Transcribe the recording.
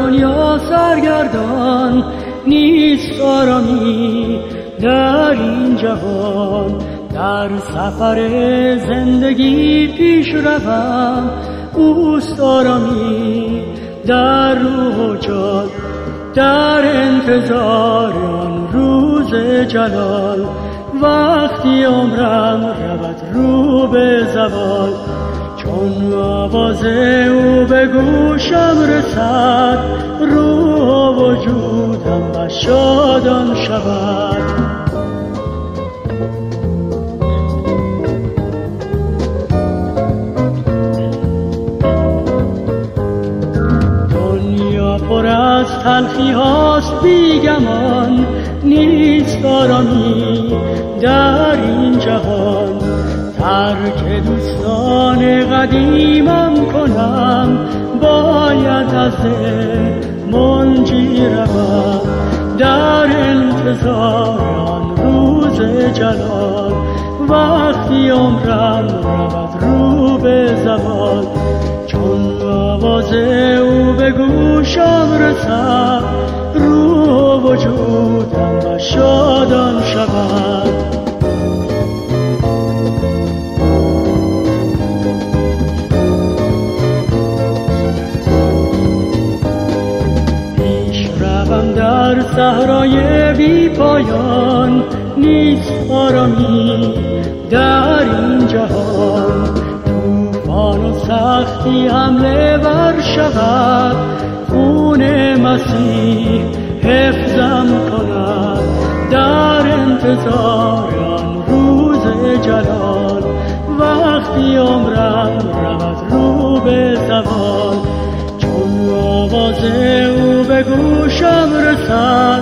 دنیا سرگردان، نیست آرامی در این جهان. در سفر زندگی پیش روم، اوست آرامی در روح و جان. در انتظار آن روز جلال، وقتی عمرم رود رو به زوال. چون آواز او به گوشم رسد، روح و وجودم شادان شود. دنیا پر از تلخی هاست بیگمان، نیست آرامی در این جهان. ترک دوستان قدیمم کنم، باید از منجی روم. در انتظار آن روز جلال، وقتی عمرم رود رو به زوال. چون آواز او به گوشم رسد، روح و وجودم شادان شود. در صحرای بی پایان، نیست آرامی در این جهان. طوفان و سختی حمله ور شود، خون مسیح حفظم کند. در انتظار آن روز جلال، وقتی عمرم رود رو به زوال. چون آواز او به گوشم رسد،